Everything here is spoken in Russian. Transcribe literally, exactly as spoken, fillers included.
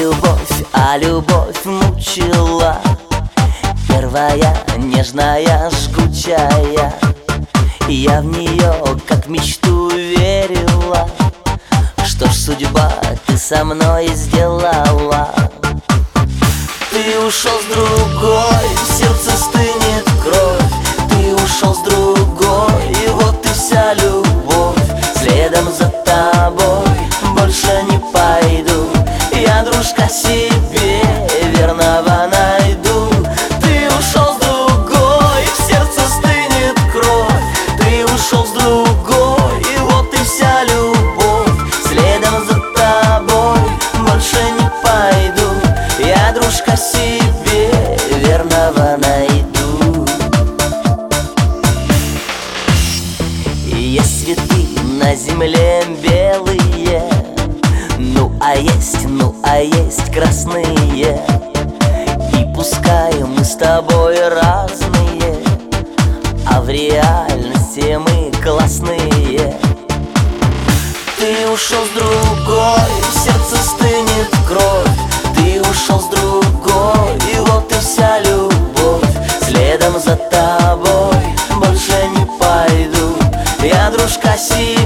любовь, а любовь мучила. Первая, нежная, жгучая. Я в нее, как в мечту, верила. Что ж, судьба, ты со мной сделала. Ты ушел с другой, в сердце стынет кровь. Ты ушел с другой, и вот и вся любовь. Следом за тобой больше не пойду. Я, дружка, себе верного найду. Ты ушел с другой, в сердце стынет кровь. Ты ушел с другой, и вот и вся любовь. Следом за тобой больше не пойду. Я, дружка, себе верного найду. Есть цветы на земле белые, ну а есть, ну а есть красные. И пускай мы с тобой разные, а в реальности мы классные. Ты ушел с другой, в сердце стынет кровь. Ты ушел с другой, и вот и вся любовь. Следом за тобой больше не пойду. Я, дружка, себе